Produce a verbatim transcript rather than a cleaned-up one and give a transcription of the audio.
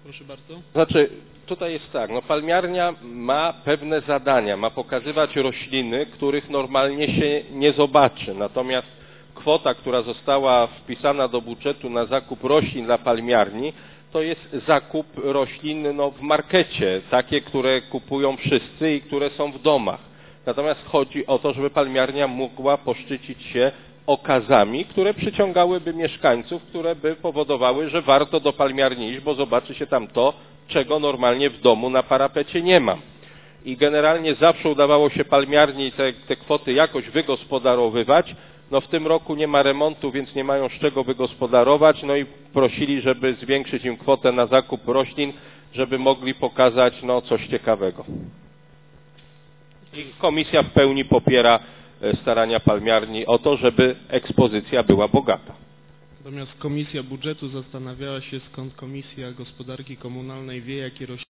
Proszę bardzo. Znaczy, tutaj jest tak, no palmiarnia ma pewne zadania, ma pokazywać rośliny, których normalnie się nie zobaczy. Natomiast kwota, która została wpisana do budżetu na zakup roślin dla palmiarni, to jest zakup roślin no, w markecie, takie, które kupują wszyscy i które są w domach. Natomiast chodzi o to, żeby palmiarnia mogła poszczycić się okazami, które przyciągałyby mieszkańców, które by powodowały, że warto do palmiarni iść, bo zobaczy się tam to, czego normalnie w domu na parapecie nie ma. I generalnie zawsze udawało się palmiarni te, te kwoty jakoś wygospodarowywać. No w tym roku nie ma remontu, więc nie mają z czego wygospodarować, no i prosili, żeby zwiększyć im kwotę na zakup roślin, żeby mogli pokazać no coś ciekawego. I komisja w pełni popiera starania palmiarni o to, żeby ekspozycja była bogata. Natomiast Komisja Budżetu zastanawiała się, skąd Komisja Gospodarki Komunalnej wie, jakie rośliny